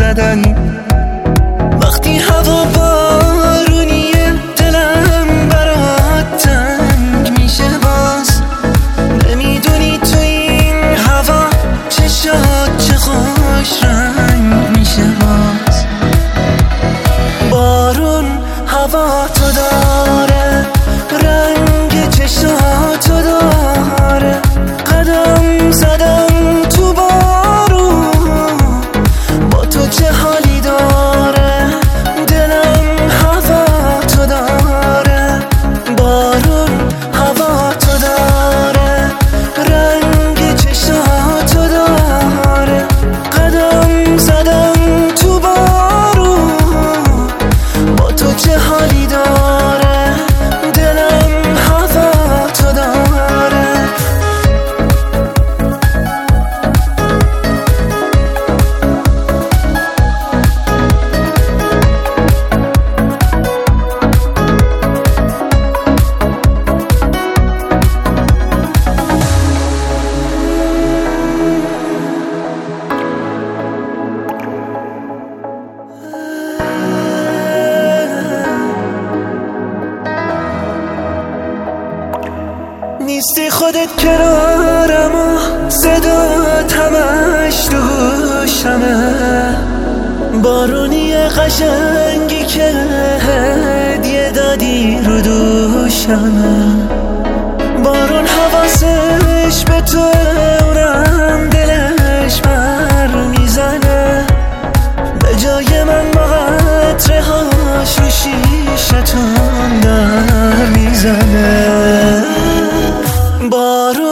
زدن. وقتی هوا بارونیه دلم برات تنگ میشه باز. نمیدونی تو این هوا چشات چه خوش رنگ میشه باز. بارون هوا تو داره، رنگ چشاتو داره. قدم زدم تو بارون، با تو چه حالی داره. دلم هوا تو داره، بارون هوا تو داره. رنگ چشاتو داره. قدم زدم تو بارون، با تو چه حالی داره. دلم هوا تو داره. نیستی خودت کنارم و صدات همش تو گوشمه. بارونی قشنگی که هدیه دادی رو دوشمه. بارون حواسش به تو، اونم دلش بر میزنه. به جای من با قطره هاش رو شیشتون در میزنه. بارون